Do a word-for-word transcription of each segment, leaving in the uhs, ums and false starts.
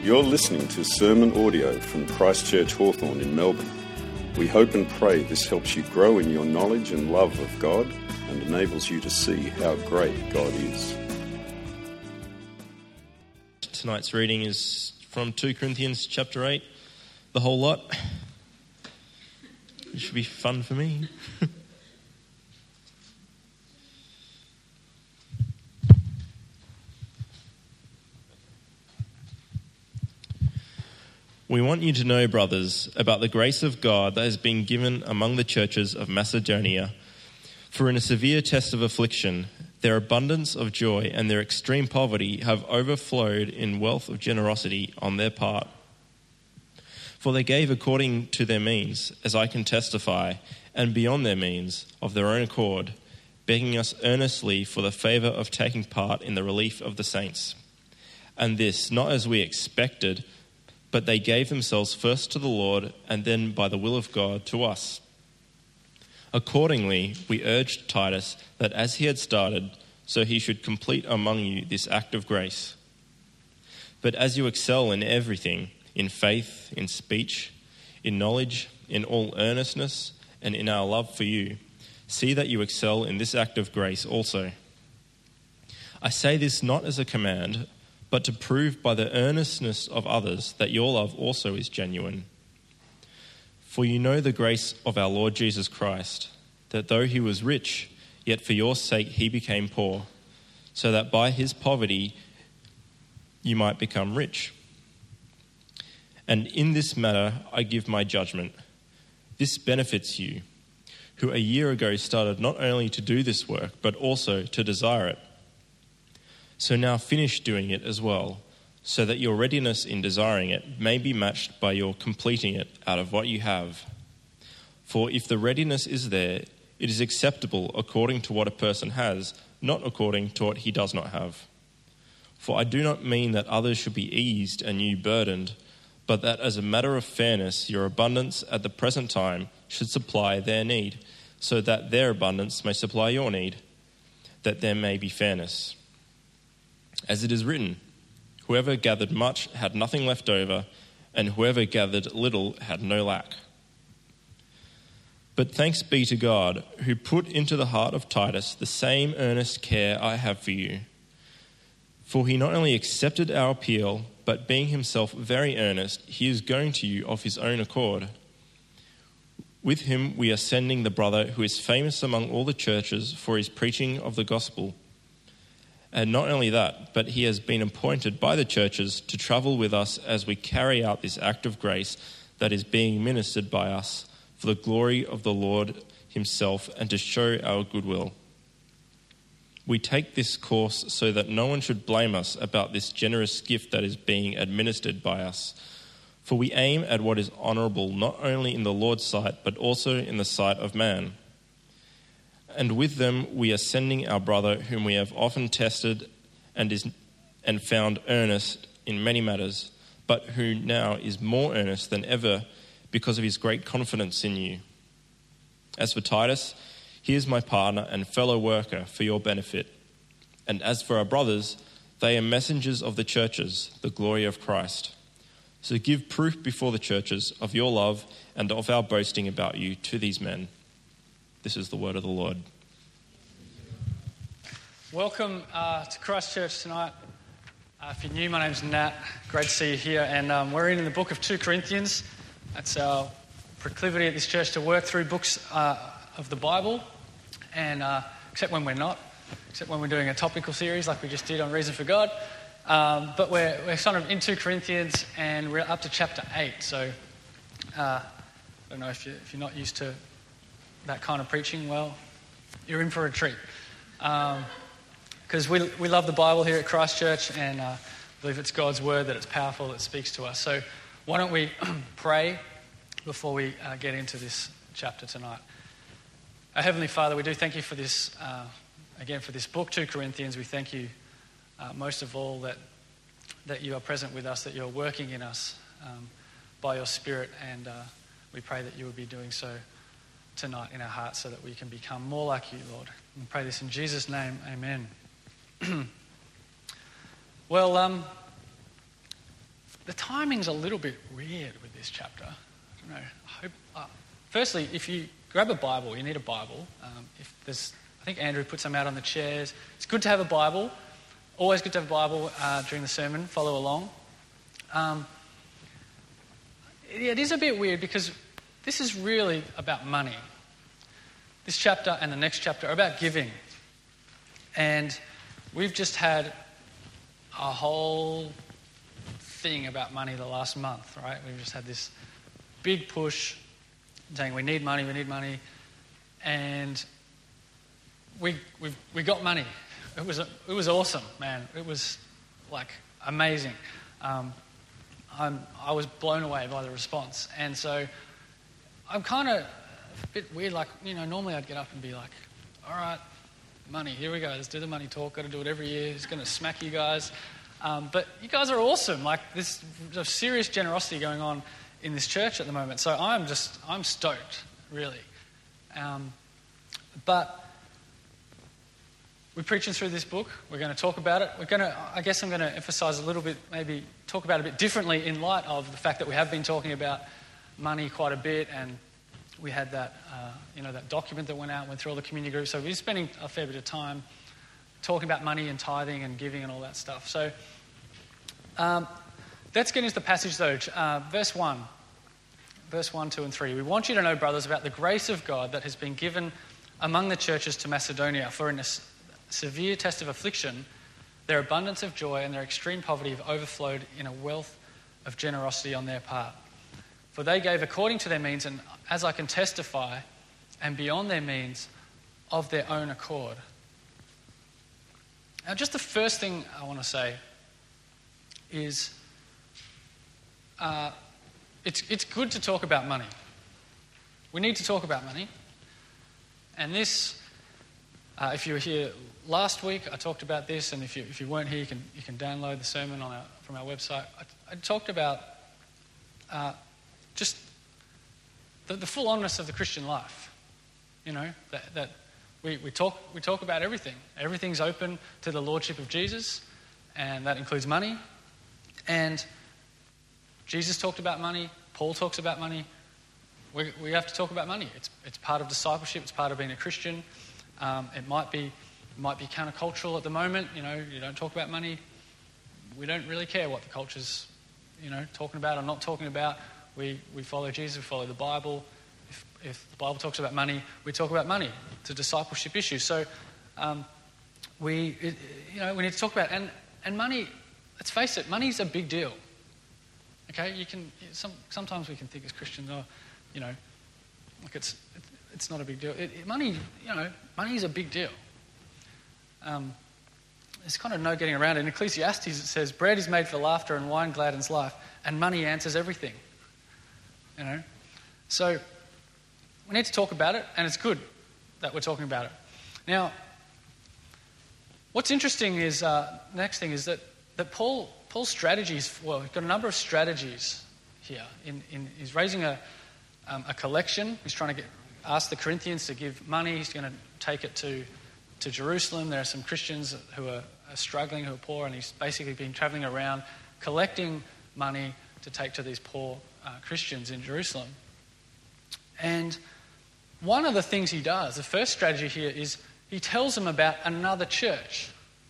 You're listening to sermon audio from Christchurch Hawthorn in Melbourne. We hope and pray this helps you grow in your knowledge and love of God and enables you to see how great God is. Tonight's reading is from Second Corinthians chapter eight, the whole lot. It should be fun for me. We want you to know, brothers, about the grace of God that has been given among the churches of Macedonia. For in a severe test of affliction, their abundance of joy and their extreme poverty have overflowed in wealth of generosity on their part. For they gave according to their means, as I can testify, and beyond their means, of their own accord, begging us earnestly for the favour of taking part in the relief of the saints. And this, not as we expected, but they gave themselves first to the Lord, and then by the will of God to us. Accordingly, we urged Titus that as he had started, so he should complete among you this act of grace. But as you excel in everything, in faith, in speech, in knowledge, in all earnestness, and in our love for you, see that you excel in this act of grace also. I say this not as a command, but to prove by the earnestness of others that your love also is genuine. For you know the grace of our Lord Jesus Christ, that though he was rich, yet for your sake he became poor, so that by his poverty you might become rich. And in this matter I give my judgment. This benefits you, who a year ago started not only to do this work, but also to desire it. So now finish doing it as well, so that your readiness in desiring it may be matched by your completing it out of what you have. For if the readiness is there, it is acceptable according to what a person has, not according to what he does not have. For I do not mean that others should be eased and you burdened, but that as a matter of fairness, your abundance at the present time should supply their need, so that their abundance may supply your need, that there may be fairness. As it is written, whoever gathered much had nothing left over, and whoever gathered little had no lack. But thanks be to God, who put into the heart of Titus the same earnest care I have for you. For he not only accepted our appeal, but being himself very earnest, he is going to you of his own accord. With him we are sending the brother who is famous among all the churches for his preaching of the gospel. And not only that, but he has been appointed by the churches to travel with us as we carry out this act of grace that is being ministered by us for the glory of the Lord himself and to show our goodwill. We take this course so that no one should blame us about this generous gift that is being administered by us. For we aim at what is honourable not only in the Lord's sight, but also in the sight of man. And with them we are sending our brother, whom we have often tested and is and found earnest in many matters, but who now is more earnest than ever because of his great confidence in you. As for Titus, he is my partner and fellow worker for your benefit. And as for our brothers, they are messengers of the churches, the glory of Christ. So give proof before the churches of your love and of our boasting about you to these men. This is the word of the Lord. Welcome uh, to Christchurch tonight. Uh, if you're new, my name's Nat. Great to see you here. And um, we're in the book of Second Corinthians. That's our proclivity at this church to work through books uh, of the Bible, and uh, except when we're not, except when we're doing a topical series like we just did on Reason for God. Um, but we're, we're sort of in Second Corinthians, and we're up to chapter eight. So uh, I don't know if, you, if you're not used to that kind of preaching, well, you're in for a treat. Because um, we we love the Bible here at Christchurch, and uh, believe it's God's word, that it's powerful, that speaks to us. So why don't we pray before we uh, get into this chapter tonight. Our Heavenly Father, we do thank you for this, uh, again, for this book, Second Corinthians. We thank you uh, most of all that that you are present with us, that you're working in us um, by your Spirit, and uh, we pray that you will be doing so tonight in our hearts so that we can become more like you, Lord. We pray this in Jesus' name, amen. Well, um, the timing's a little bit weird with this chapter. I don't know. I hope, uh, firstly, if you grab a Bible, you need a Bible. Um, if there's, I think Andrew put some out on the chairs. It's good to have a Bible. Always good to have a Bible uh, during the sermon. Follow along. Um, it, it is a bit weird because this is really about money. This chapter and the next chapter are about giving. And we've just had a whole thing about money the last month, right? We've just had this big push saying we need money, we need money. And we we we got money. It was it was awesome, man. It was like amazing. Um, I'm I was blown away by the response. And so I'm kind of a bit weird, like, you know, normally I'd get up and be like, all right, money, here we go, let's do the money talk, got to do it every year, it's going to smack you guys. Um, but you guys are awesome, like there's a serious generosity going on in this church at the moment. So I'm just, I'm stoked, really. Um, but we're preaching through this book, we're going to talk about it. We're going to, I guess I'm going to emphasise a little bit, maybe talk about it a bit differently in light of the fact that we have been talking about money quite a bit, and we had that, uh, you know, that document that went out, went through all the community groups. So we're spending a fair bit of time talking about money and tithing and giving and all that stuff. So um, let's get into the passage though. Uh, verse one. Verse one, two and three. We want you to know, brothers, about the grace of God that has been given among the churches to Macedonia. For in a severe test of affliction, their abundance of joy and their extreme poverty have overflowed in a wealth of generosity on their part. For they gave according to their means, and as I can testify, and beyond their means, of their own accord. Now, just the first thing I want to say is uh, it's it's good to talk about money. We need to talk about money. And this, uh, if you were here last week, I talked about this, and if you if you weren't here, you can you can download the sermon on our, from our website. I, I talked about uh, just the, the full honest of the Christian life. You know, that, that we, we talk we talk about everything. Everything's open to the lordship of Jesus, and that includes money. And Jesus talked about money. Paul talks about money. We we have to talk about money. It's it's part of discipleship. It's part of being a Christian. Um, it might be it might be countercultural at the moment. You know, you don't talk about money. We don't really care what the culture's, you know, talking about or not talking about. We we follow Jesus. We follow the Bible. If if the Bible talks about money, we talk about money. It's a discipleship issue. So um, we it, you know we need to talk about it. and and money. Let's face it, money's a big deal. Okay, you can some sometimes we can think as Christians, oh, you know, like it's it's not a big deal. It, it, money, you know, money is a big deal. Um, there's kind of no getting around it. In Ecclesiastes, it says, "Bread is made for laughter, and wine gladdens life, and money answers everything." You know, so we need to talk about it, and it's good that we're talking about it. Now, what's interesting is uh, the next thing is that that Paul Paul's strategies. Well, he's got a number of strategies here. In, in he's raising a um, a collection. He's trying to get ask the Corinthians to give money. He's going to take it to to Jerusalem. There are some Christians who are, are struggling, who are poor, and he's basically been traveling around collecting money to take to these poor uh, Christians in Jerusalem. And one of the things he does, the first strategy here, is he tells them about another church.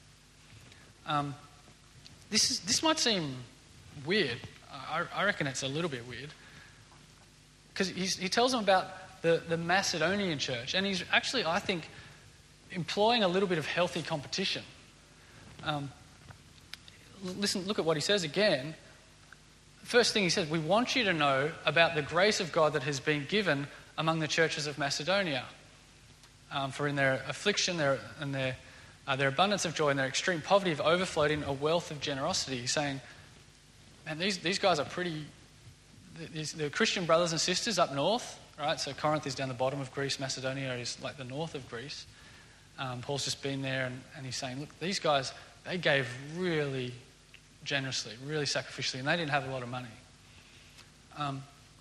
Um, this is this might seem weird. I, I reckon it's a little bit weird. Because he tells them about the, the Macedonian church. And he's actually, I think, employing a little bit of healthy competition. Um, listen, look at what he says again. First thing he says, we want you to know about the grace of God that has been given among the churches of Macedonia. Um, for in their affliction their, and their, uh, their abundance of joy and their extreme poverty have overflowed in a wealth of generosity. He's saying, man, these, these guys are pretty... These, they're Christian brothers and sisters up north, right? So Corinth is down the bottom of Greece. Macedonia is like the north of Greece. Um, Paul's just been there, and, and he's saying, look, these guys, they gave really generously, really sacrificially, and they didn't have a lot of money. Um,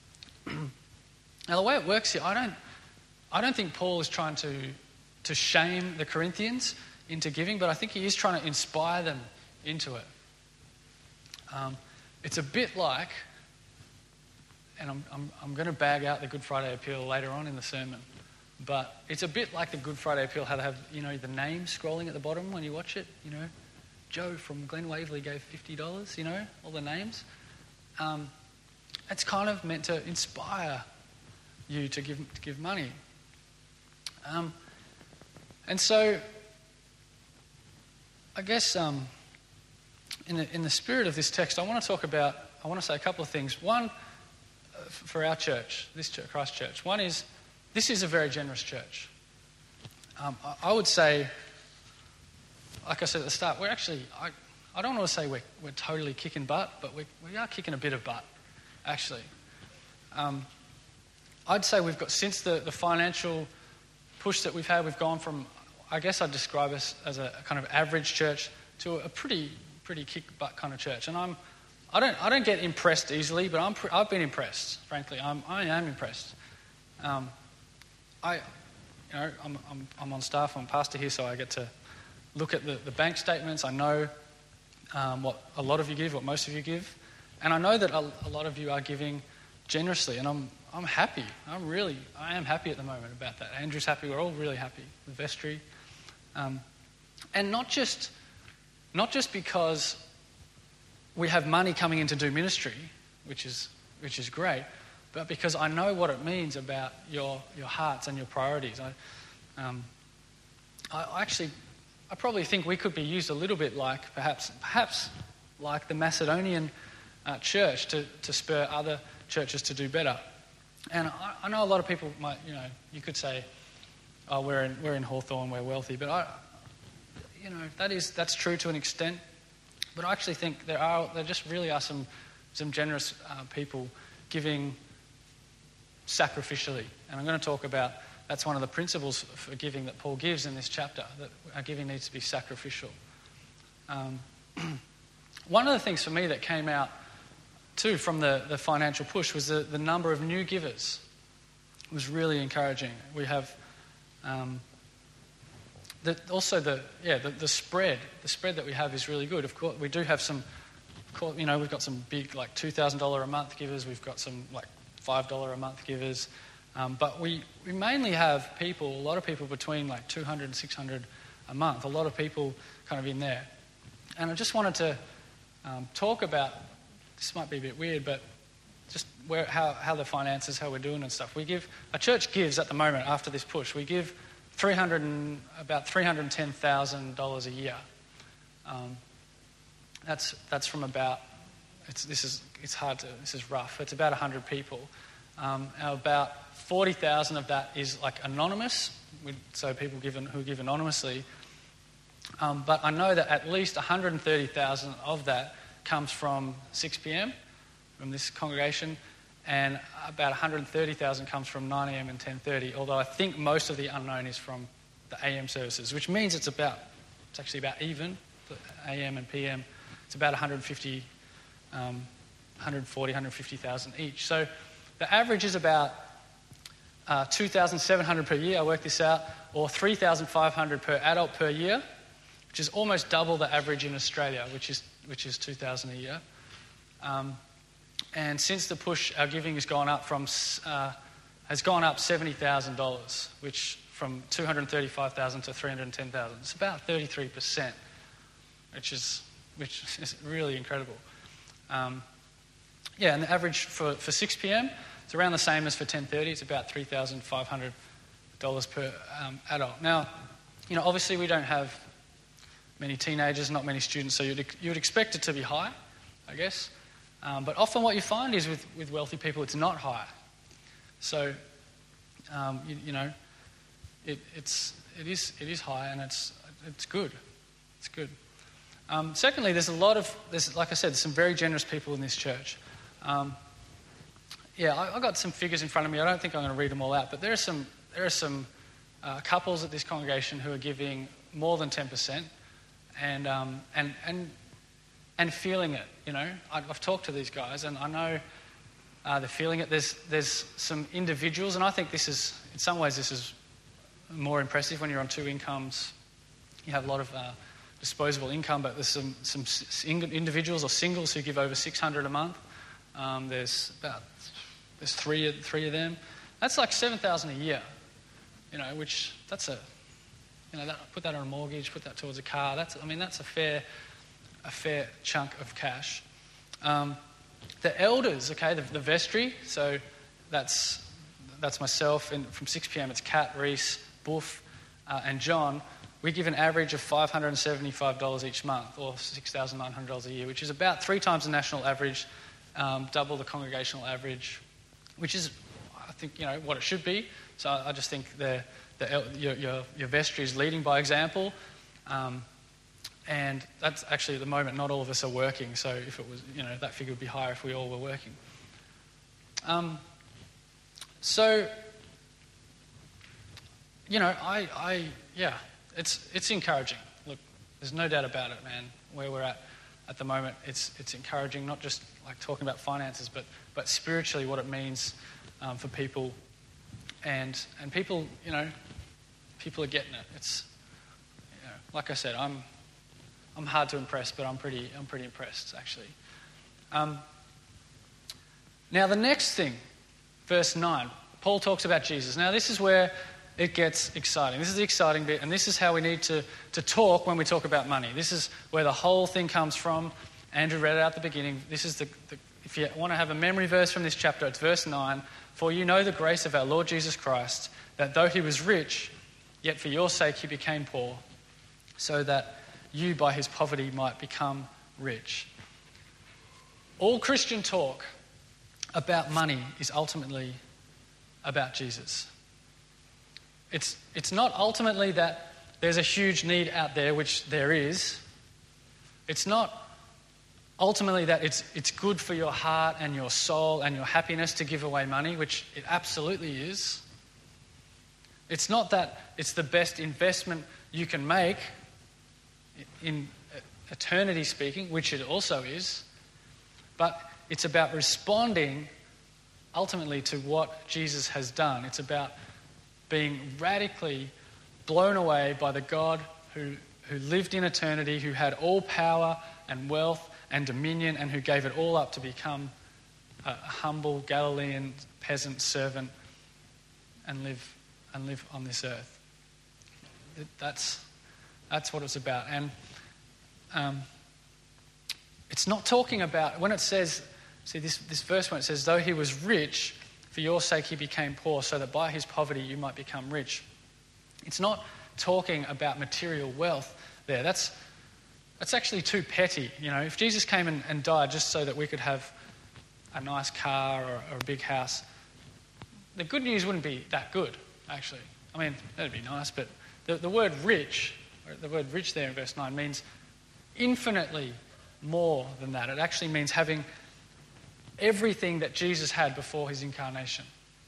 now, the way it works here, I don't, I don't think Paul is trying to to shame the Corinthians into giving, but I think he is trying to inspire them into it. Um, it's a bit like, and I'm, I'm, I'm going to bag out the Good Friday Appeal later on in the sermon, but it's a bit like the Good Friday Appeal, how they have, you know, the name scrolling at the bottom when you watch it, you know. Joe from Glen Waverley gave fifty dollars, you know, all the names. Um, it's kind of meant to inspire you to give to give money. Um, and so, I guess um, in the in the spirit of this text, I want to talk about, I want to say a couple of things. One, uh, for our church, this church, Christ Church. One is, this is a very generous church. Um, I, I would say, like I said at the start, we're actually, I, I don't want to say we're, we're totally kicking butt, but we we are kicking a bit of butt, actually. Um, I'd say we've got, since the, the financial push that we've had, we've gone from, I guess I'd describe us as a, a kind of average church to a pretty pretty kick butt kind of church. And I'm, I don't I don't get impressed easily, but I'm I've been impressed, frankly. I'm I am impressed. Um, I, you know, I'm I'm I'm on staff. I'm a pastor here, so I get to look at the, the bank statements. I know um, what a lot of you give, what most of you give, and I know that a, a lot of you are giving generously, and I'm I'm happy. I'm really I am happy at the moment about that. Andrew's happy. We're all really happy. The vestry, um, and not just not just because we have money coming in to do ministry, which is which is great, but because I know what it means about your your hearts and your priorities. I, um, I, I actually. I probably think we could be used a little bit like, perhaps perhaps like the Macedonian uh, church to, to spur other churches to do better. And I, I know a lot of people might, you know, you could say, oh, we're in, we're in Hawthorne, we're wealthy. But, I, you know, that is that's true to an extent. But I actually think there are, there just really are some, some generous uh, people giving sacrificially. And I'm going to talk about, that's one of the principles for giving that Paul gives in this chapter, that our giving needs to be sacrificial. Um, one of the things for me that came out too from the, the financial push was the, the number of new givers. It was really encouraging. We have um, the, also the yeah the, the spread. The spread that we have is really good. Of course, we do have some. Of course, you know, we've got some big like two thousand dollars a month givers. We've got some like five dollars a month givers. Um, but we, we mainly have people, a lot of people between like two hundred and six hundred a month, a lot of people kind of in there. And I just wanted to um, talk about, this might be a bit weird, but just where how, how the finances, how we're doing and stuff. We give, our church gives at the moment, after this push, we give three hundred and, about three hundred ten thousand dollars a year. Um, that's that's from about, it's, this is it's hard to, this is rough, it's about one hundred people. Um, about forty thousand of that is like anonymous, so people give, who give anonymously. Um, but I know that at least one hundred thirty thousand of that comes from six p.m, from this congregation, and about one hundred thirty thousand comes from nine a.m. and ten thirty, although I think most of the unknown is from the A M services, which means it's about, it's actually about even, for A M and P M. It's about one hundred fifty, um, one hundred forty, one hundred fifty thousand each. So the average is about uh, two thousand seven hundred per year, I worked this out, or three thousand five hundred per adult per year, which is almost double the average in Australia, which is which is two thousand a year. Um, and since the push, our giving has gone up from uh, has gone up seventy thousand dollars, which from two hundred thirty-five thousand to three hundred ten thousand. It's about thirty-three percent, which is which is really incredible. Um, yeah, and the average for, for six p.m, it's around the same as for ten thirty. It's about three thousand five hundred dollars per um, adult. Now, you know, obviously we don't have many teenagers, not many students, so you'd, you'd expect it to be high, I guess. Um, but often what you find is with, with wealthy people, it's not high. So, um, you, you know, it, it's, it, is, it is high and it's, it's good. It's good. Um, secondly, there's a lot of, there's, like I said, there's some very generous people in this church. Um, yeah, I, I got some figures in front of me. I don't think I'm going to read them all out, but there are some, there are some uh, couples at this congregation who are giving more than ten percent. And um, and and and feeling it, you know. I've talked to these guys, and I know uh, they're feeling it. There's there's some individuals, and I think this is, in some ways, this is more impressive when you're on two incomes. You have a lot of uh, disposable income, but there's some, some individuals or singles who give over six hundred dollars a month. Um, there's about there's three, three of them. That's like seven thousand dollars a year, you know, which that's a, you know, that, put that on a mortgage, put that towards a car. That's, I mean, that's a fair, a fair chunk of cash. Um, the elders, okay, the, the vestry, so that's that's myself, and from six p.m. it's Kat, Reese, Boof, uh, and John. We give an average of five hundred seventy-five dollars each month, or six thousand nine hundred dollars a year, which is about three times the national average, um, double the congregational average, which is, I think, you know, what it should be. So I just think the, the your, your, your vestry is leading by example, um, and that's actually at the moment not all of us are working. So if it was, you know, that figure would be higher if we all were working. Um, so, you know, I, I yeah. It's it's encouraging. Look, there's no doubt about it, man. Where we're at at the moment, it's it's encouraging. Not just like talking about finances, but but spiritually, what it means um, for people, and and people, you know, people are getting it. It's, you know, like I said, I'm I'm hard to impress, but I'm pretty I'm pretty impressed actually. Um, now the next thing, verse nine, Paul talks about Jesus. Now this is where it gets exciting. This is the exciting bit, and this is how we need to, to talk when we talk about money. This is where the whole thing comes from. Andrew read it out at the beginning. This is the, the if you want to have a memory verse from this chapter, it's verse nine. For you know the grace of our Lord Jesus Christ, that though he was rich, yet for your sake he became poor, so that you by his poverty might become rich. All Christian talk about money is ultimately about Jesus. It's it's not ultimately that there's a huge need out there, which there is. It's not ultimately that it's it's good for your heart and your soul and your happiness to give away money, which it absolutely is. It's not that it's the best investment you can make, in eternity speaking, which it also is. But it's about responding ultimately to what Jesus has done. It's about being radically blown away by the God who, who lived in eternity, who had all power and wealth and dominion, and who gave it all up to become a, a humble Galilean peasant servant and live and live on this earth. That's that's what it's about. And um, it's not talking about, when it says, see this, this verse when it says, though he was rich, for your sake he became poor, so that by his poverty you might become rich. It's not talking about material wealth there. That's that's actually too petty. You know, if Jesus came and, and died just so that we could have a nice car or, or a big house, the good news wouldn't be that good, actually. I mean, that'd be nice, but the, the word rich, or the word rich there in verse nine, means infinitely more than that. It actually means having everything that Jesus had before his incarnation.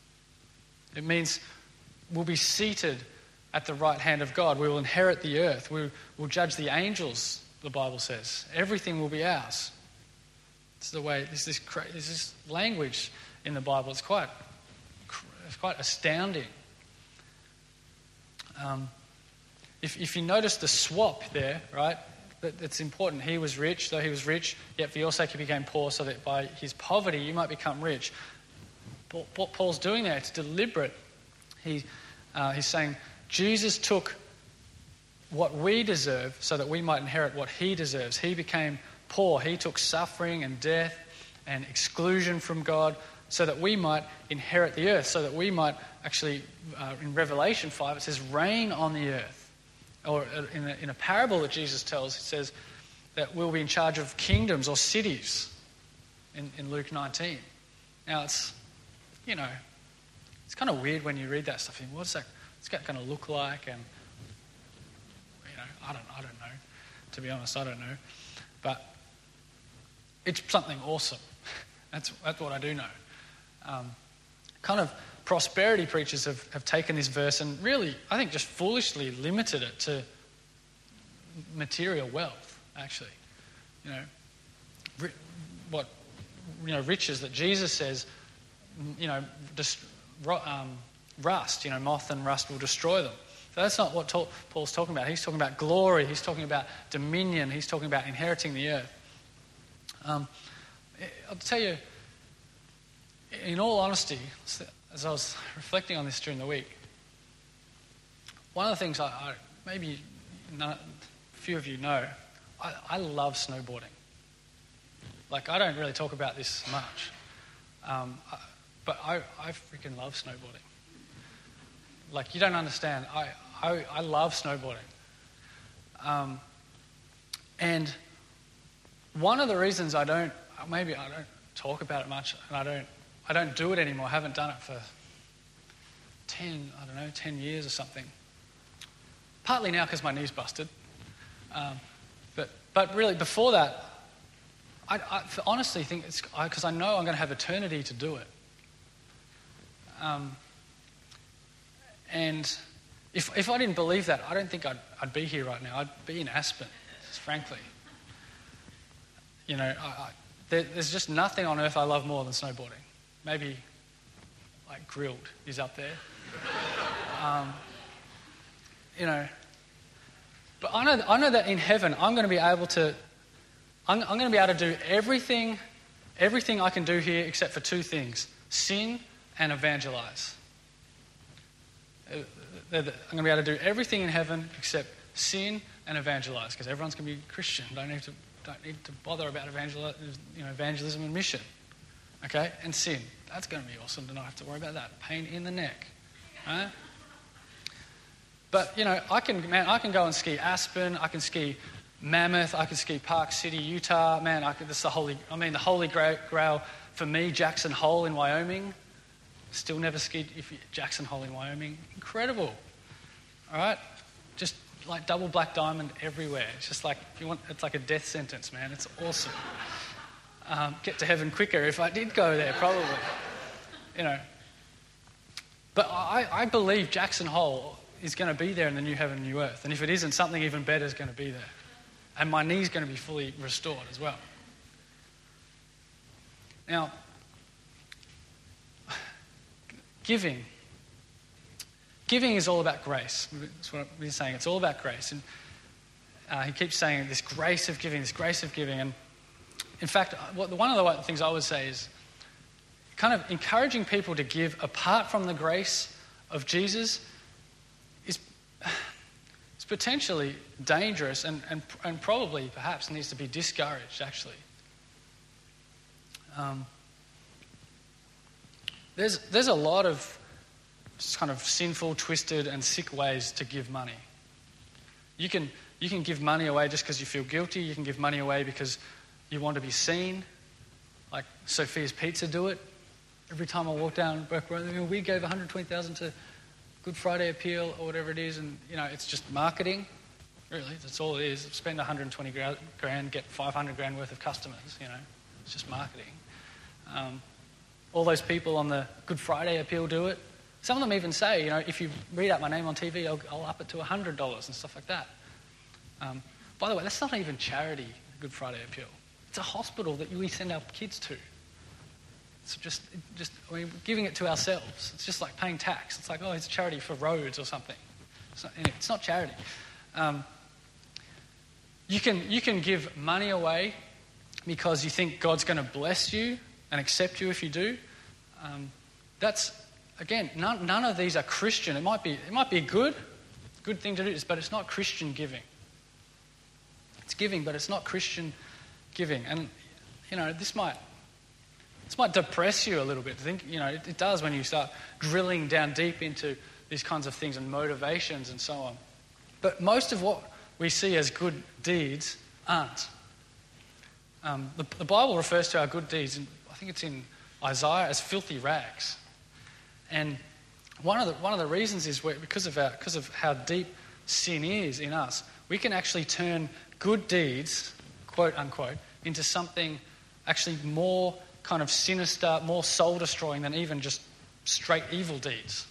It means we'll be seated at the right hand of God. We will inherit the earth. We will judge the angels, the Bible says. Everything will be ours. It's the way, there's this, there's this language in the Bible. It's quite, it's quite astounding. Um, if, if you notice the swap there, right? It's important. He was rich, though he was rich, yet for your sake he became poor, so that by his poverty you might become rich. What Paul's doing there, it's deliberate. He, uh, he's saying Jesus took what we deserve so that we might inherit what he deserves. He became poor. He took suffering and death and exclusion from God so that we might inherit the earth, so that we might actually, uh, in Revelation five, it says, reign on the earth. Or in a, in a parable that Jesus tells, it says that we'll be in charge of kingdoms or cities in, in Luke nineteen. Now, it's, you know, it's kind of weird when you read that stuff. You think, what's that, what's that going to look like? And, you know, I don't, I don't know. To be honest, I don't know. But it's something awesome. That's, that's what I do know. Um, kind of prosperity preachers have, have taken this verse and really, I think, just foolishly limited it to material wealth, actually. You know, ri- what, you know, riches that Jesus says, you know, just, um, rust, you know, moth and rust will destroy them. That's not what ta- Paul's talking about. He's talking about glory. He's talking about dominion. He's talking about inheriting the earth. Um, I'll tell you, in all honesty, as I was reflecting on this during the week, one of the things I, I maybe none, a few of you know, I, I love snowboarding. Like, I don't really talk about this much, um, I, but I, I freaking love snowboarding. Like, you don't understand. I, I, I love snowboarding. Um, and one of the reasons I don't, maybe I don't talk about it much, and I don't, I don't do it anymore. I haven't done it for ten, I don't know, ten years or something. Partly now because my knee's busted. Um, but but really before that, I, I honestly think it's because I, I know I'm going to have eternity to do it. Um, and if if I didn't believe that, I don't think I'd, I'd be here right now. I'd be in Aspen, frankly. You know, I, I, there, there's just nothing on earth I love more than snowboarding. Maybe, like, grilled is up there. um, you know, but I know I know that in heaven I'm going to be able to. I'm, I'm going to be able to do everything, everything I can do here except for two things: sin and evangelize. I'm going to be able to do everything in heaven except sin and evangelize, because everyone's going to be Christian. Don't need to don't need to bother about evangel, you know, evangelism and mission. Okay, and sin. That's going to be awesome to not have to worry about that. Pain in the neck. Right? But, you know, I can, man, I can go and ski Aspen. I can ski Mammoth. I can ski Park City, Utah. Man, I could, this is the holy, I mean, the holy grail for me, Jackson Hole in Wyoming. Still never skied if you, Jackson Hole in Wyoming. Incredible. All right? Just like double black diamond everywhere. It's just like, if you want, it's like a death sentence, man. It's awesome. Um, get to heaven quicker if I did go there, probably. You know. But I, I believe Jackson Hole is going to be there in the new heaven and new earth. And if it isn't, something even better is going to be there. And my knee's going to be fully restored as well. Now, giving. Giving is all about grace. That's what I've been saying. It's all about grace. And uh, he keeps saying this grace of giving, this grace of giving. And in fact, one of the things I would say is kind of encouraging people to give apart from the grace of Jesus is, is potentially dangerous and, and, and probably perhaps needs to be discouraged, actually. Um, there's, there's a lot of kind of sinful, twisted and sick ways to give money. You can, you can give money away just because you feel guilty. You can give money away because you want to be seen, like Sophia's Pizza do it. Every time I walk down Burke Road, we gave one hundred twenty thousand dollars to Good Friday Appeal or whatever it is, and you know it's just marketing. Really, that's all it is. Spend one hundred twenty grand, get five hundred grand worth of customers. You know, it's just marketing. Um, all those people on the Good Friday Appeal do it. Some of them even say, you know, if you read out my name on T V, I'll, I'll up it to one hundred dollars and stuff like that. Um, by the way, that's not even charity, Good Friday Appeal. It's a hospital that we send our kids to. It's just, just I mean, giving it to ourselves. It's just like paying tax. It's like, oh, it's charity for roads or something. It's not, anyway, it's not charity. Um, you can you can give money away because you think God's going to bless you and accept you if you do. Um, that's again, none, none of these are Christian. It might be it might be a good good thing to do, but it's not Christian giving. It's giving, but it's not Christian giving. And you know, this might this might depress you a little bit. Think, you know, it, it does when you start drilling down deep into these kinds of things and motivations and so on. But most of what we see as good deeds aren't. Um, the, the Bible refers to our good deeds, and I think it's in Isaiah, as filthy rags. And one of the one of the reasons is where, because of our, because of how deep sin is in us, we can actually turn good deeds, quote unquote, into something actually more kind of sinister, more soul-destroying than even just straight evil deeds.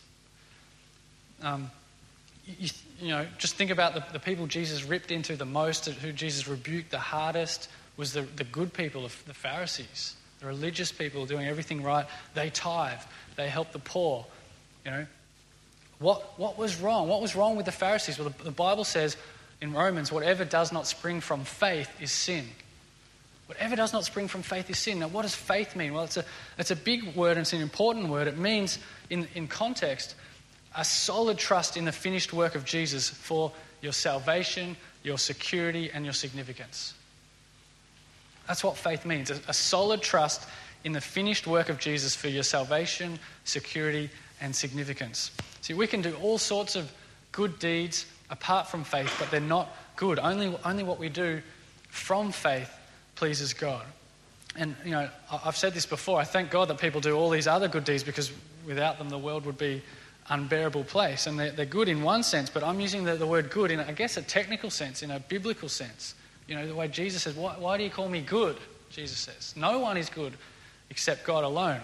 Um, you, you know, just think about the, the people Jesus ripped into the most, who Jesus rebuked the hardest, was the, the good people, of the Pharisees, the religious people doing everything right. They tithe, they help the poor. You know, What, what was wrong? What was wrong with the Pharisees? Well, the, the Bible says in Romans, whatever does not spring from faith is sin. Whatever does not spring from faith is sin. Now, what does faith mean? Well, it's a, it's a big word and it's an important word. It means, in, in context, a solid trust in the finished work of Jesus for your salvation, your security, and your significance. That's what faith means. A, a solid trust in the finished work of Jesus for your salvation, security, and significance. See, we can do all sorts of good deeds apart from faith, but they're not good. Only, only what we do from faith pleases God. And, you know, I've said this before, I thank God that people do all these other good deeds, because without them the world would be an unbearable place. And they're, they're good in one sense, but I'm using the, the word good in, I guess, a technical sense, in a biblical sense. You know, the way Jesus says, why, why do you call me good? Jesus says, no one is good except God alone.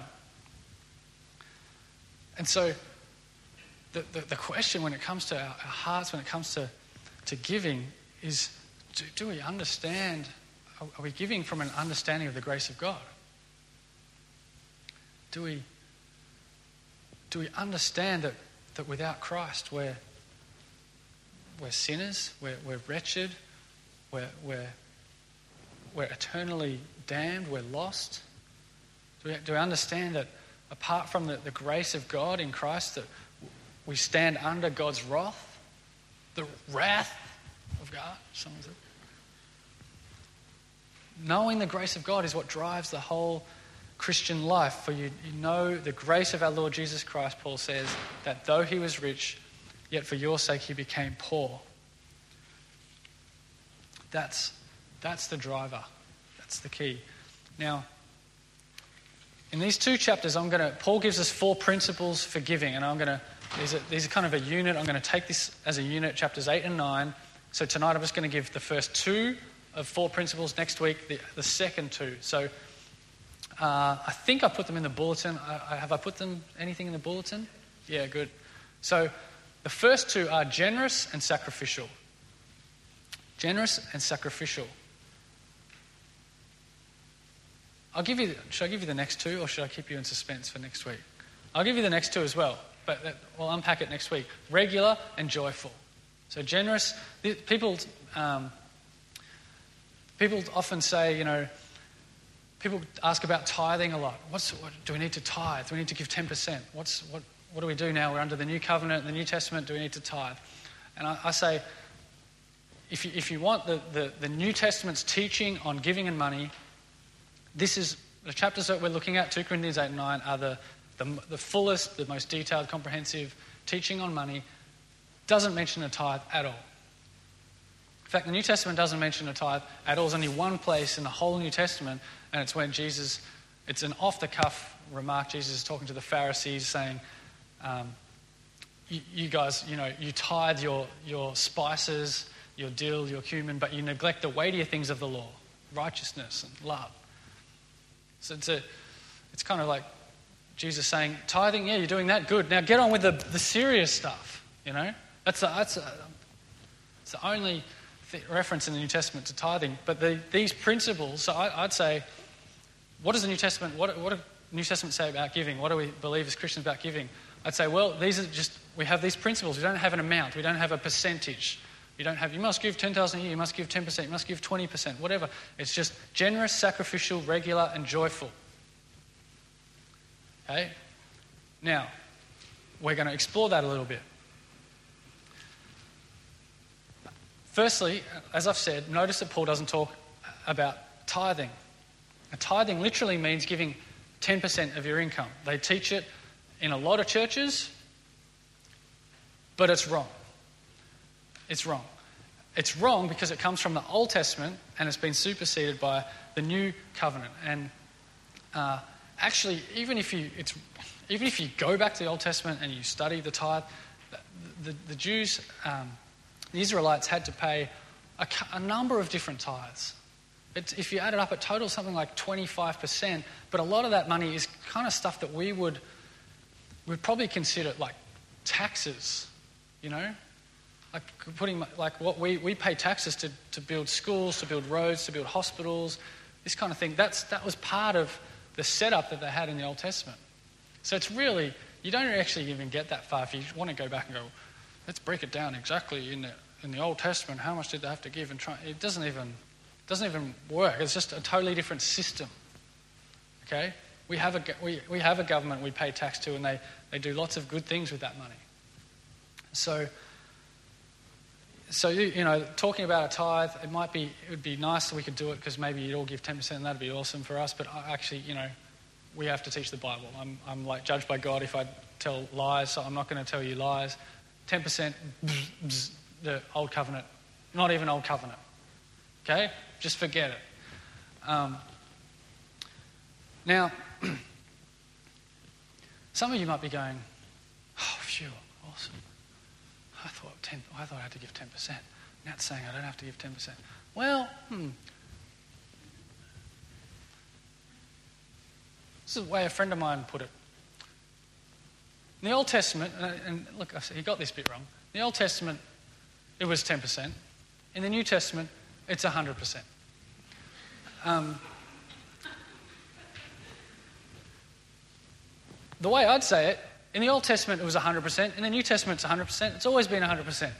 And so the, the, the question when it comes to our, our hearts, when it comes to, to giving, is do, do we understand, are, are we giving from an understanding of the grace of God? Do we, do we understand that, that without Christ we're, we're sinners, we're, we're wretched, we're, we're, we're eternally damned, we're lost? Do we, do we understand that apart from the, the grace of God in Christ, that we stand under God's wrath, the wrath of God? Someone said. Knowing the grace of God is what drives the whole Christian life. For you, you know the grace of our Lord Jesus Christ, Paul says, that though he was rich, yet for your sake he became poor. That's, that's the driver. That's the key. Now, in these two chapters, I'm going to. Paul gives us four principles for giving, and I'm going to. These are, these are kind of a unit. I'm going to take this as a unit, chapters eight and nine. So tonight, I'm just going to give the first two of four principles. Next week, the, the second two. So uh, I think I put them in the bulletin. I, I, have I put them anything in the bulletin? Yeah, good. So the first two are generous and sacrificial. Generous and sacrificial. I'll give you. Should I give you the next two, or should I keep you in suspense for next week? I'll give you the next two as well, but that, we'll unpack it next week. Regular and joyful. So generous. People, um, people often say, you know, people ask about tithing a lot. What's what, do we need to tithe? Do we need to give ten percent? What's what? What do we do now? We're under the New Covenant, the New Testament. Do we need to tithe? And I, I say, if you, if you want the, the, the New Testament's teaching on giving and money, this is the chapters that we're looking at, two Corinthians eight and nine, are the, the, the fullest, the most detailed, comprehensive teaching on money. Doesn't mention a tithe at all. In fact, the New Testament doesn't mention a tithe at all. There's only one place in the whole New Testament, and it's when Jesus, it's an off-the-cuff remark. Jesus is talking to the Pharisees saying, um, you, you guys, you know, you tithe your, your spices, your dill, your cumin, but you neglect the weightier things of the law, righteousness and love. So it's a, it's kind of like Jesus saying, tithing, yeah, you're doing that, good. Now get on with the, the serious stuff, you know. That's a, that's a, it's the only th- reference in the New Testament to tithing. But the, these principles, so I, I'd say, what does the New Testament, what, what does the New Testament say about giving? What do we believe as Christians about giving? I'd say, well, these are just, we have these principles. We don't have an amount. We don't have a percentage. You don't have, you must give ten thousand a year, you must give ten percent, you must give twenty percent, whatever. It's just generous, sacrificial, regular, and joyful. Okay? Now, we're going to explore that a little bit. Firstly, as I've said, notice that Paul doesn't talk about tithing. Now, tithing literally means giving ten percent of your income. They teach it in a lot of churches, but it's wrong. It's wrong. It's wrong because it comes from the Old Testament and it's been superseded by the New Covenant. And uh, actually, even if you it's even if you go back to the Old Testament and you study the tithe, the, the, the Jews, um, the Israelites had to pay a, a number of different tithes. It's, if you add it up, it totals something like twenty-five percent. But a lot of that money is kind of stuff that we would would probably consider like taxes, you know. Like putting, like what we, we pay taxes to, to build schools, to build roads, to build hospitals, this kind of thing. That's that was part of the setup that they had in the Old Testament. So it's really you don't actually even get that far if you want to go back and go, let's break it down exactly in the in the Old Testament. How much did they have to give? And try, it doesn't even doesn't even work. It's just a totally different system. Okay, we have a we we have a government we pay tax to, and they they do lots of good things with that money. So. So, you, you know, talking about a tithe, it might be, it would be nice if we could do it because maybe you'd all give ten percent and that'd be awesome for us. But actually, you know, we have to teach the Bible. I'm, I'm like judged by God if I tell lies, so I'm not going to tell you lies. ten percent, bzz, bzz, the Old Covenant, not even Old Covenant. Okay? Just forget it. Um, now, some of you might be going, oh, phew, awesome. I thought ten, I thought I had to give ten percent. Now it's saying I don't have to give ten percent. Well, hmm. This is the way a friend of mine put it. In the Old Testament, and look, he got this bit wrong. In the Old Testament, it was ten percent. In the New Testament, it's one hundred percent. Um, the way I'd say it, in the Old Testament, it was one hundred percent. In the New Testament, it's one hundred percent. It's always been one hundred percent.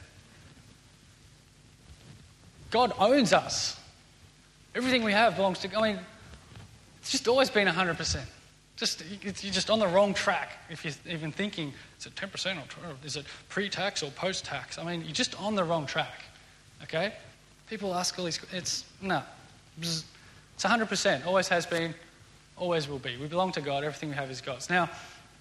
God owns us. Everything we have belongs to God. I mean, it's just always been one hundred percent. Just, you're just on the wrong track if you're even thinking, is it ten percent or twelve? Is it pre-tax or post-tax? I mean, you're just on the wrong track. Okay? People ask all these... It's... No. It's one hundred percent. Always has been. Always will be. We belong to God. Everything we have is God's. Now...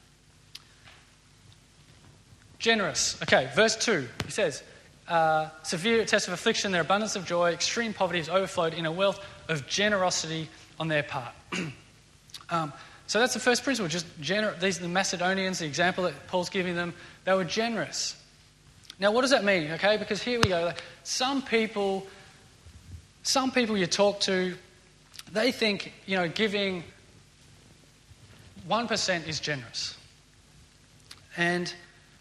Generous. Okay, verse two, he says, uh, severe test of affliction, their abundance of joy, extreme poverty has overflowed in a wealth of generosity on their part. um, so that's the first principle. Just gener- These are the Macedonians, the example that Paul's giving them. They were generous. Now, what does that mean? Okay, because here we go. Like, some people, some people you talk to, they think, you know, giving one percent is generous. And...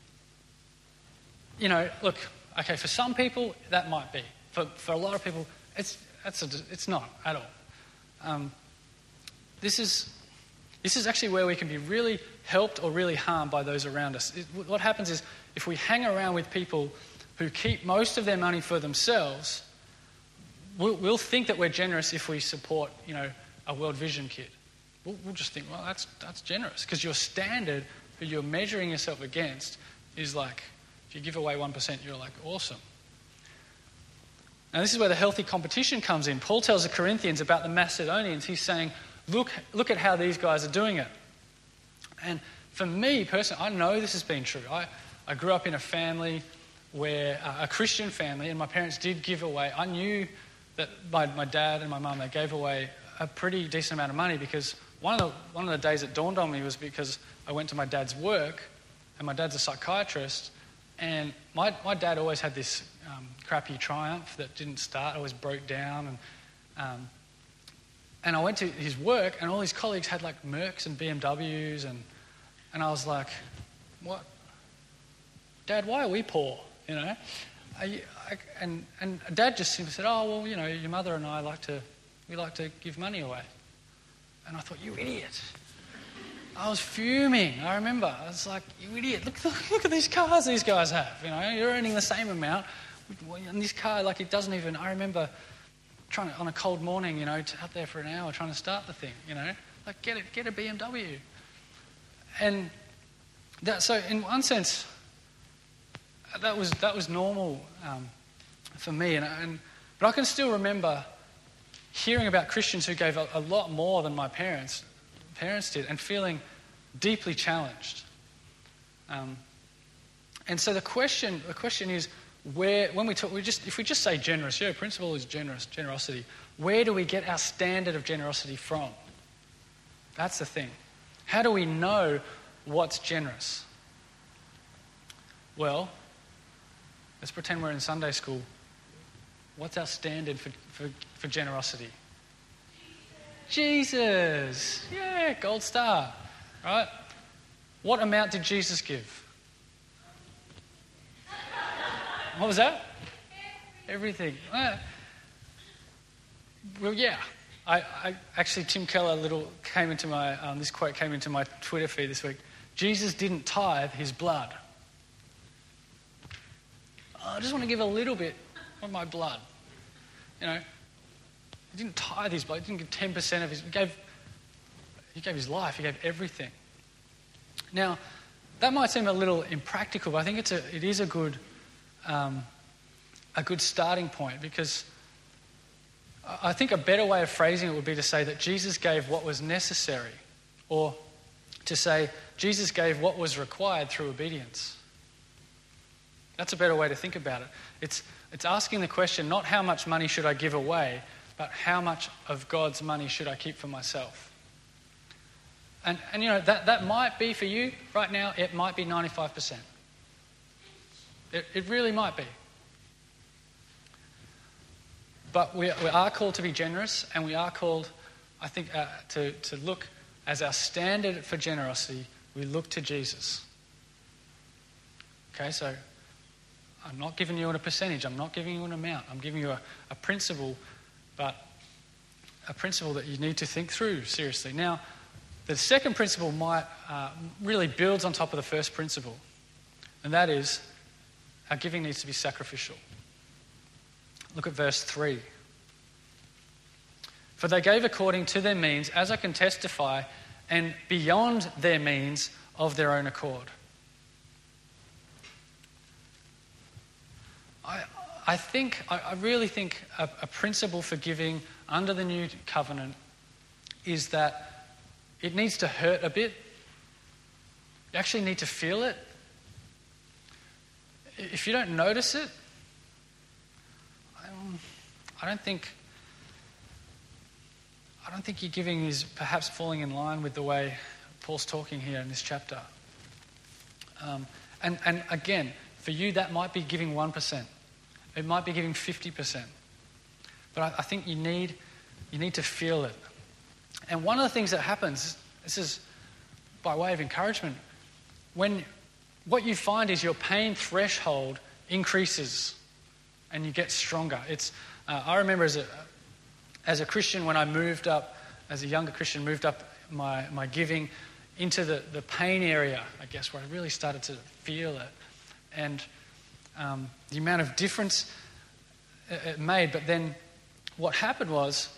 You know, look, okay, for some people, that might be. For for a lot of people, it's that's a, it's not at all. Um, this is this is actually where we can be really helped or really harmed by those around us. It, what happens is, if we hang around with people who keep most of their money for themselves, we'll, we'll think that we're generous if we support, you know, a World Vision kid. We'll, we'll just think, well, that's that's generous, because your standard, who you're measuring yourself against, is like... If you give away one percent, you're like, awesome. Now, this is where the healthy competition comes in. Paul tells the Corinthians about the Macedonians. He's saying, look, look at how these guys are doing it. And for me, personally, I know this has been true. I, I grew up in a family where, uh, a Christian family, and my parents did give away. I knew that my, my dad and my mum, they gave away a pretty decent amount of money, because one of the, one of the days it dawned on me was because I went to my dad's work, and my dad's a psychiatrist. And my, my dad always had this um, crappy Triumph that didn't start, always broke down. And um, and I went to his work, and all his colleagues had like Mercs and B M Ws. And, and I was like, what? Dad, why are we poor? You know? I, I, and, and Dad just simply said, oh, well, you know, your mother and I like to, we like to give money away. And I thought, you idiot. I was fuming. I remember. I was like, you idiot. Look, look, look at these cars these guys have. You know, you're earning the same amount. And this car, like, it doesn't even... I remember trying to, on a cold morning, you know, out there for an hour trying to start the thing, you know. Like, get it, get a B M W. And that, so in one sense, that was that was normal um, for me. And, and But I can still remember hearing about Christians who gave a, a lot more than my parents parents did, and feeling deeply challenged. Um, and so the question, the question is, where when we talk, we just if we just say generous, yeah, principle is generous, generosity. Where do we get our standard of generosity from? That's the thing. How do we know what's generous? Well, let's pretend we're in Sunday school. What's our standard for for, for generosity? Jesus. Yeah, gold star. Right? What amount did Jesus give? What was that? Everything. Uh, well, yeah. I, I actually, Tim Keller little came into my, um, this quote came into my Twitter feed this week. Jesus didn't tithe his blood. Oh, I just want to give a little bit of my blood. You know, he didn't tithe his blood. He didn't give ten percent of his... He gave, he gave his life. He gave everything. Now, that might seem a little impractical, but I think it's a, it is a good, um, a good starting point, because I think a better way of phrasing it would be to say that Jesus gave what was necessary, or to say Jesus gave what was required through obedience. That's a better way to think about it. It's, it's asking the question, not how much money should I give away, but how much of God's money should I keep for myself? And, and you know, that, that might be for you right now, it might be ninety-five percent. It, it really might be. But we, we are called to be generous, and we are called, I think, uh, to, to look as our standard for generosity, we look to Jesus. Okay, so I'm not giving you a percentage, I'm not giving you an amount, I'm giving you a, a principle, but a principle that you need to think through seriously. Now, the second principle might uh, really builds on top of the first principle, and that is our giving needs to be sacrificial. Look at verse three. For they gave according to their means, as I can testify, and beyond their means of their own accord. I, I think, I, I really think a, a principle for giving under the new covenant is that it needs to hurt a bit. You actually need to feel it. If you don't notice it, I don't, I don't think I don't think your giving is perhaps falling in line with the way Paul's talking here in this chapter. Um, and, and again, for you that might be giving one percent. It might be giving fifty percent. But I, I think you need you need to feel it. And one of the things that happens, this is by way of encouragement, when what you find is your pain threshold increases and you get stronger. It's uh, I remember as a as a Christian, when I moved up, as a younger Christian, moved up my, my giving into the, the pain area, I guess, where I really started to feel it. And um, the amount of difference it made. But then what happened was,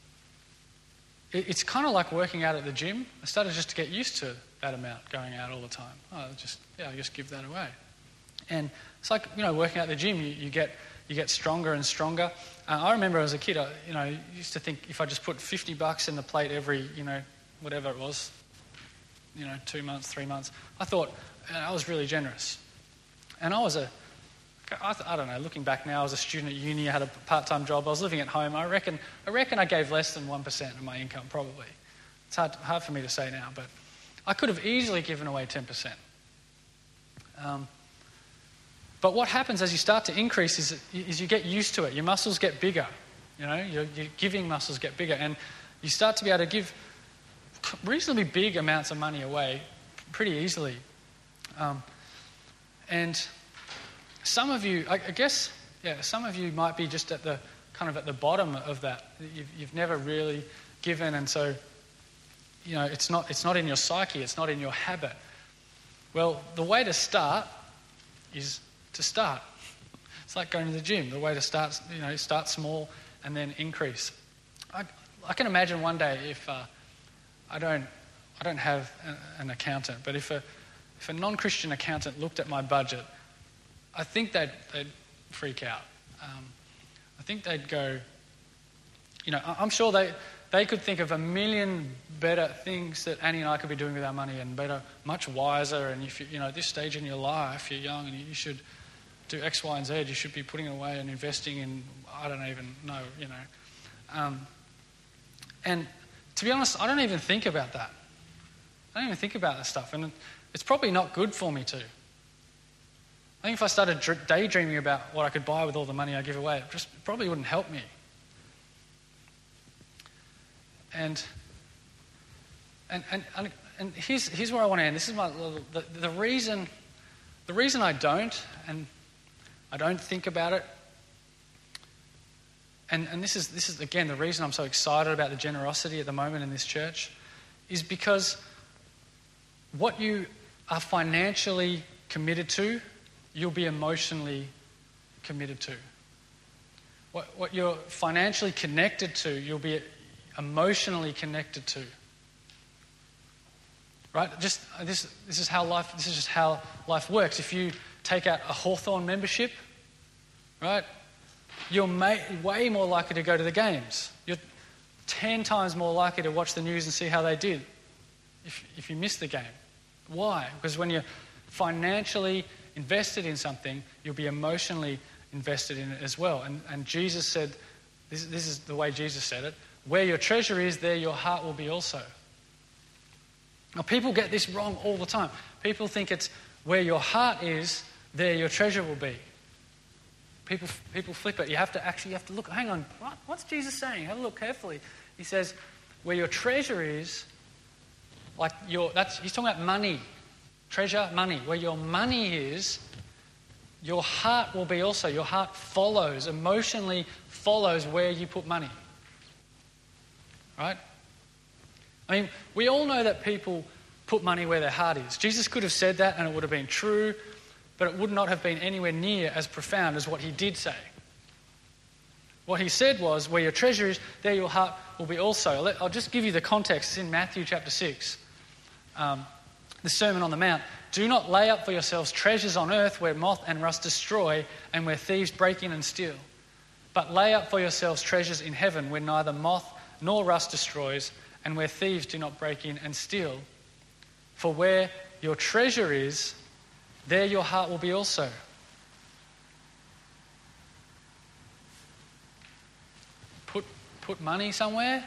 it, it's kind of like working out at the gym. I started just to get used to that amount going out all the time. Oh, just yeah, I just give that away. And it's like, you know, working out at the gym, you, you get you get stronger and stronger. Uh, I remember as a kid, I, you know, used to think if I just put fifty bucks in the plate every, you know, whatever it was, you know, two months, three months, I thought uh, I was really generous. And I was a, I, th- I don't know, looking back now, I was a student at uni, I had a part-time job, I was living at home. I reckon I reckon I gave less than one percent of my income, probably. It's hard, hard for me to say now, but I could have easily given away ten percent. Um, but what happens as you start to increase is, is you get used to it. Your muscles get bigger. You know, your, your giving muscles get bigger, and you start to be able to give reasonably big amounts of money away pretty easily. Um, and some of you, I, I guess, yeah, some of you might be just at the kind of at the bottom of that. You've, you've never really given, and so you know it's not it's not in your psyche, it's not in your habit. Well, the way to start is to start. It's like going to the gym. The way to start, you know, start small and then increase. I, I can imagine one day if uh, I don't, I don't have a, an accountant, but if a if a non-Christian accountant looked at my budget, I think they'd they'd freak out. Um, I think they'd go, you know, I'm sure they they could think of a million better things that Annie and I could be doing with our money, and better, much wiser. And if you, you know, at this stage in your life, you're young and you should do X, Y, and Z. You should be putting it away and investing in, I don't even know, you know. Um, and to be honest, I don't even think about that. I don't even think about that stuff. And it's probably not good for me to. I think if I started daydreaming about what I could buy with all the money I give away, it just probably wouldn't help me. And and and and, and here's here's where I want to end. This is my the, the reason the reason I don't and I don't think about it. And and this is this is again the reason I'm so excited about the generosity at the moment in this church, is because what you are financially committed to, you'll be emotionally committed to. What, what you're financially connected to, you'll be emotionally connected to. Right? Just this. This is how life. This is just how life works. If you take out a Hawthorn membership, right, you're may, way more likely to go to the games. You're ten times more likely to watch the news and see how they did if if you miss the game. Why? Because when you're financially invested in something, you'll be emotionally invested in it as well. And and Jesus said, this, this is the way Jesus said it: where your treasure is, there your heart will be also. Now, people get this wrong all the time. People think it's where your heart is, there your treasure will be. People people flip it. You have to actually you have to look. Hang on, what, what's Jesus saying? Have a look carefully. He says, where your treasure is, like your that's he's talking about money, treasure, money. Where your money is, your heart will be also. Your heart follows, emotionally follows where you put money. Right? I mean, we all know that people put money where their heart is. Jesus could have said that and it would have been true, but it would not have been anywhere near as profound as what he did say. What he said was, where your treasure is, there your heart will be also. I'll just give you the context. It's in Matthew chapter six, um, the Sermon on the Mount. Do not lay up for yourselves treasures on earth where moth and rust destroy and where thieves break in and steal. But lay up for yourselves treasures in heaven where neither moth nor rust destroys and where thieves do not break in and steal. For where your treasure is, there your heart will be also. Put, put money somewhere,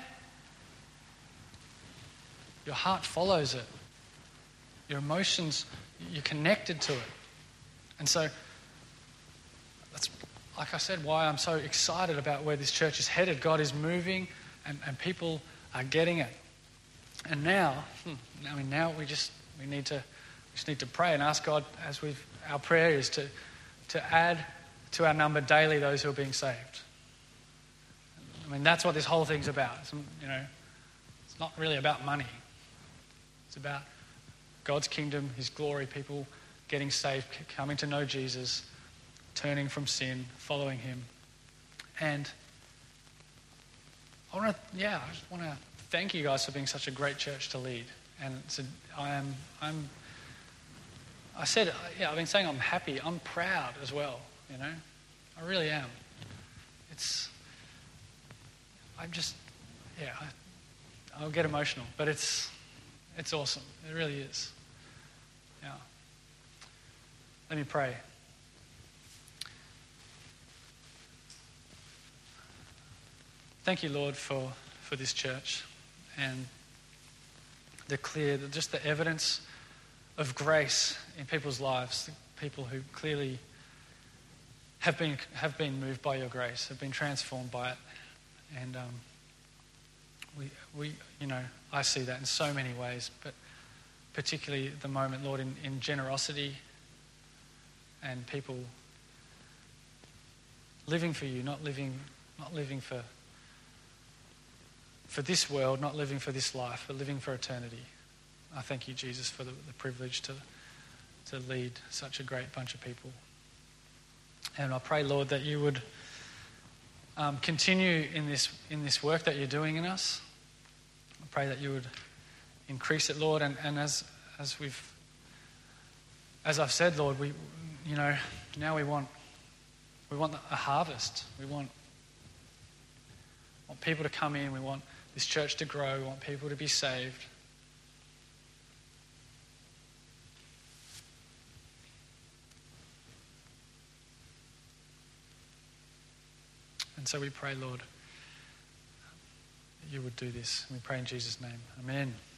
your heart follows it. Your emotions, you're connected to it. And so, that's, like I said, why I'm so excited about where this church is headed. God is moving and, and people are getting it. And now, I mean, now we just we need to we just need to pray and ask God, as we've our prayer is to to add to our number daily those who are being saved. I mean, that's what this whole thing's about. It's, you know, it's not really about money. It's about God's kingdom, His glory, people getting saved, coming to know Jesus, turning from sin, following Him, and I want to, yeah, I just want to thank you guys for being such a great church to lead. And it's a, I am, I'm, I said, yeah, I've been saying I'm happy. I'm proud as well, you know. I really am. It's, I'm just, yeah, I, I'll get emotional, but it's, it's awesome. It really is. Yeah. Let me pray. Thank you, Lord, for, for this church and the clear, just the evidence of grace in people's lives, the people who clearly have been have been moved by your grace, have been transformed by it, and um, we we you know I see that in so many ways, but particularly at the moment, Lord, in, in generosity and people living for you, not living not living for. for this world, not living for this life, but living for eternity. I thank you, Jesus, for the, the privilege to, to lead such a great bunch of people. And I pray, Lord, that you would um, continue in this in this work that you're doing in us. I pray that you would increase it, Lord, and, and as as we've as I've said, Lord, we you know now we want we want a harvest. We want want people to come in. We want this church to grow. We want people to be saved. And so we pray, Lord, that you would do this. And we pray in Jesus' name. Amen.